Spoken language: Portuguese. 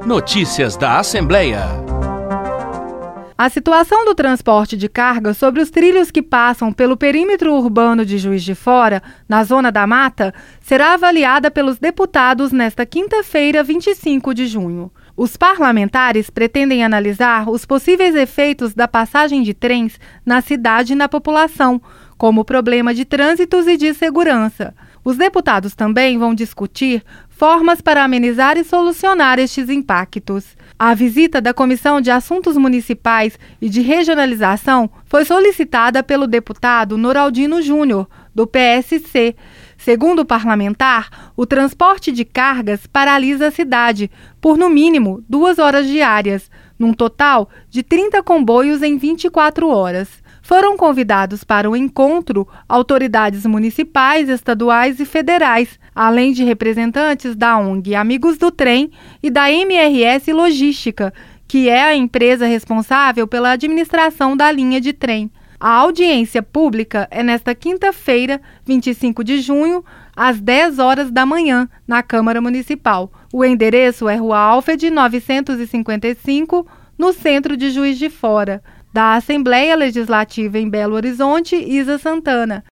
Notícias da Assembleia. A situação do transporte de carga sobre os trilhos que passam pelo perímetro urbano de Juiz de Fora, na Zona da Mata, será avaliada pelos deputados nesta quinta-feira, 25 de junho. Os parlamentares pretendem analisar os possíveis efeitos da passagem de trens na cidade e na população, como problema de trânsitos e de segurança. Os deputados também vão discutir formas para amenizar e solucionar estes impactos. A visita da Comissão de Assuntos Municipais e de Regionalização foi solicitada pelo deputado Noraldino Júnior, do PSC. Segundo o parlamentar, o transporte de cargas paralisa a cidade por, no mínimo, 2 horas diárias, num total de 30 comboios em 24 horas. Foram convidados para o encontro autoridades municipais, estaduais e federais, além de representantes da ONG Amigos do Trem e da MRS Logística, que é a empresa responsável pela administração da linha de trem. A audiência pública é nesta quinta-feira, 25 de junho, às 10 horas da manhã, na Câmara Municipal. O endereço é Rua Alfred 955, no centro de Juiz de Fora. Da Assembleia Legislativa em Belo Horizonte, Isa Santana.